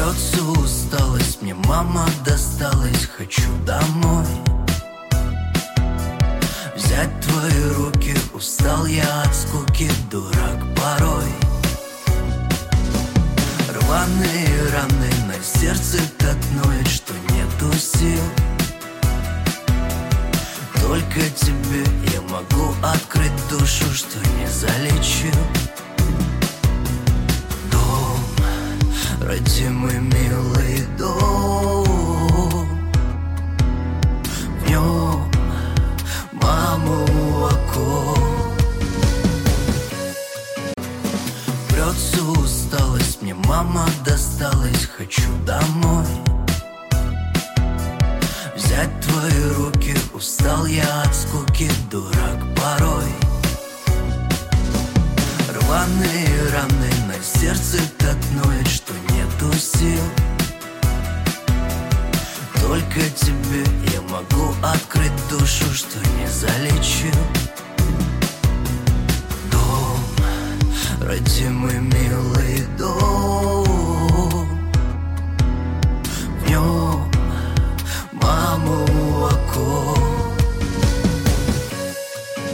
Прется усталость, мне мама досталась. Хочу домой взять твои руки. Устал я от скуки, дурак порой. Рваные раны, на сердце так ноет, что нету сил. Только тебе я могу открыть душу, что не залечил. Дом, родимый милый дом, в нем мама у окон. Прется усталость, мне мама досталась. Хочу домой взять твои руки. Устал я от скуки, дурак порой. Рваные раны, на сердце так ноет, что нету сил. Только тебе я могу открыть душу, что не залечил. Дом, родимый милый дом,